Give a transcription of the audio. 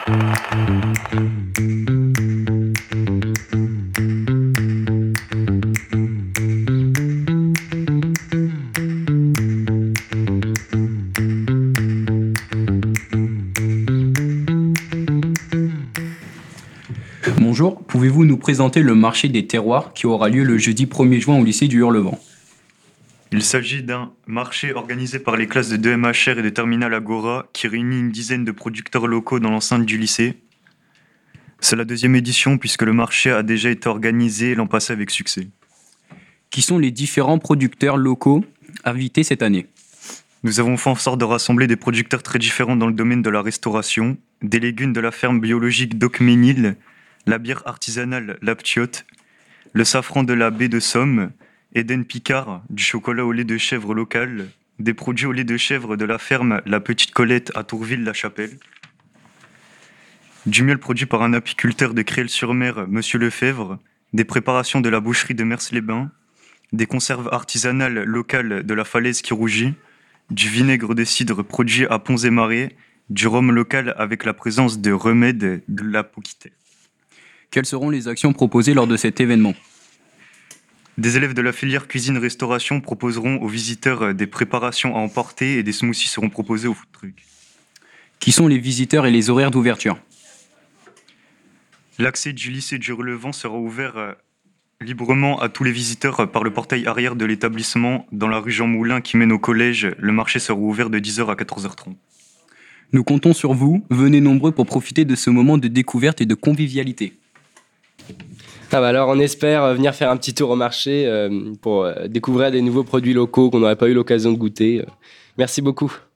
Bonjour, pouvez-vous nous présenter le marché des terroirs qui aura lieu le jeudi 1er juin au lycée du Hurlevent? Il s'agit d'un marché organisé par les classes de 2MHR et de Terminal Agora qui réunit une dizaine de producteurs locaux dans l'enceinte du lycée. C'est la deuxième édition puisque le marché a déjà été organisé l'an passé avec succès. Qui sont les différents producteurs locaux invités cette année? Nous avons fait en sorte de rassembler des producteurs très différents dans le domaine de la restauration, des légumes de la ferme biologique d'Ocménil, la bière artisanale L'Aptiote, le safran de la baie de Somme, Eden Picard, du chocolat au lait de chèvre local, des produits au lait de chèvre de la ferme La Petite Colette à Tourville-la-Chapelle, du miel produit par un apiculteur de Créel-sur-Mer, Monsieur Lefebvre, des préparations de la boucherie de Mers-les-Bains, des conserves artisanales locales de la Falaise qui rougit, du vinaigre de cidre produit à Ponts-et-Marais, du rhum local avec la présence de remèdes de la Pouquité. Quelles seront les actions proposées lors de cet événement? Des élèves de la filière cuisine-restauration proposeront aux visiteurs des préparations à emporter et des smoothies seront proposés au food truck. Qui sont les visiteurs et les horaires d'ouverture? L'accès du lycée du Hurlevent sera ouvert librement à tous les visiteurs par le portail arrière de l'établissement dans la rue Jean Moulin qui mène au collège. Le marché sera ouvert de 10h à 14h30. Nous comptons sur vous, venez nombreux pour profiter de ce moment de découverte et de convivialité. Alors on espère venir faire un petit tour au marché pour découvrir des nouveaux produits locaux qu'on n'aurait pas eu l'occasion de goûter. Merci beaucoup.